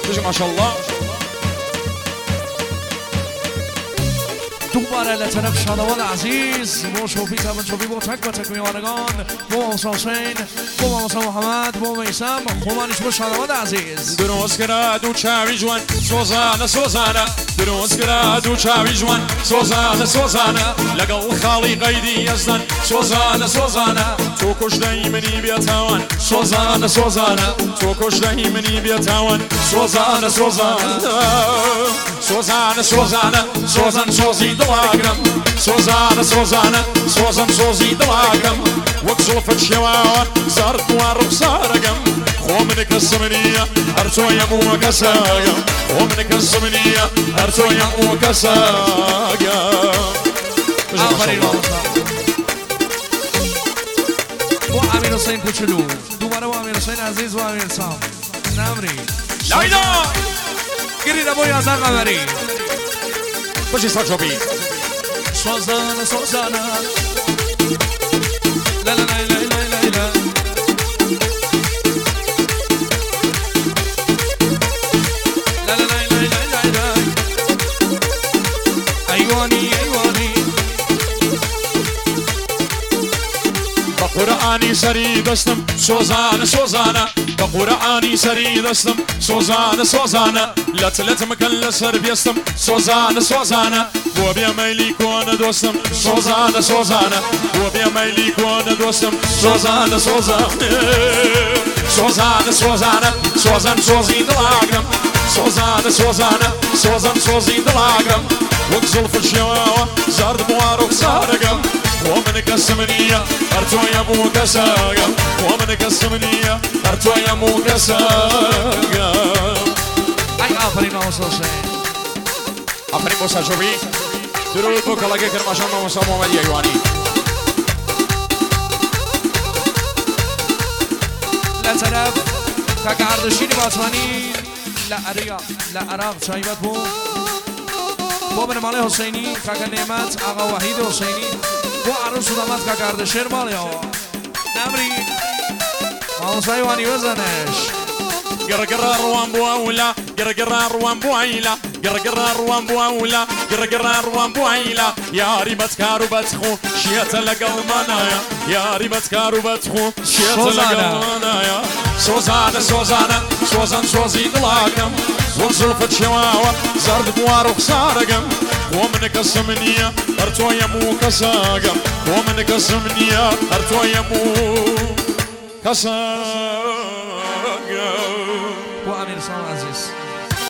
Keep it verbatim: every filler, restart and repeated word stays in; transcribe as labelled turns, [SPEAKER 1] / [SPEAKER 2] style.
[SPEAKER 1] بجي ما شاء الله.
[SPEAKER 2] دوباره لطرف شادوان عزیز با شوفی تمام شوفی با تک با تک میوانگان با موسی حسین با موسی محمد با میثم خومانش با شادوان عزیز.
[SPEAKER 1] دروس کرد و چاوی جوان سوزانه سوزانه دروس کرد و چاوی جوان سوزانه سوزانه لقل خالی قیدی یزدان سوزانه سوزانه تو کشتهی منی بیتوان سوزانه سوزانه تو کشتهی منی بیتوان سوزانه سوزانه سوزانه سوزانه سوزان سوزی دواقم سوزانه سوزانه سوزان سوزی دواقم وقت زلفت شواوان زرد وارب سارقم خو منك السمنية أرتو يمو كساقم خو منك السمنية أرتو يمو كساقم.
[SPEAKER 2] آفرین با امیر حسین کوچولو دوباره با امیر حسین عزیز و امیر سام نمری
[SPEAKER 1] لایدا
[SPEAKER 2] گریده با یازر قمری
[SPEAKER 1] باشی ساجوبی
[SPEAKER 2] سوزانه سوزانه لا لا لا لا لا لا
[SPEAKER 1] قرآني سري دستم سوزانه سوزانه بقرآني سري دستم سوزانه سوزانه لت لت مكل سر بيستم سوزانه سوزانه وبيا ميلي كون دوستم سوزانه سوزانه وبيا ميلي كون دوستم سوزانه سوزانه سوزانه سوزانه سوزان سوزي دلاقم سوزانه سوزانه سوزان سوزي دلاقم وقزل في الشواوة زرد بوارو سارقم ومنك السمنية أرتو يمو كساقم ومنك السمنية أرتو يمو كساقم.
[SPEAKER 2] أي آفرين موسى حسين
[SPEAKER 1] آفرين موسى جوبي درود بو كلاكي كرماشان موسى محمد يواني
[SPEAKER 2] لا طرف كاك عردشيني باتواني لا أريا لا أراغ شايبات بو بابن مالي حسيني كاك نعمت آغا وحيد حسيني و عروس و داماد که کرده شیر مالی ها نمری موسای وانی بزنش
[SPEAKER 1] قرقر روان بواولا قرقر روان بوايلا قرقر روان بواولا قرقر روان بوايلا يا ريبت كارو بتخو شيت لقلمانايا يا ريبت كارو بتخو شيت لقلمانايا سوزانه سوزانه سوزان سوزي دلاقم وزلفت شواوة زرد بوارو خسارقم ومنك السمنية أرتو يمو كساقم ومنك السمنية أرتو يمو كساقم.
[SPEAKER 2] و امیر سام عزیز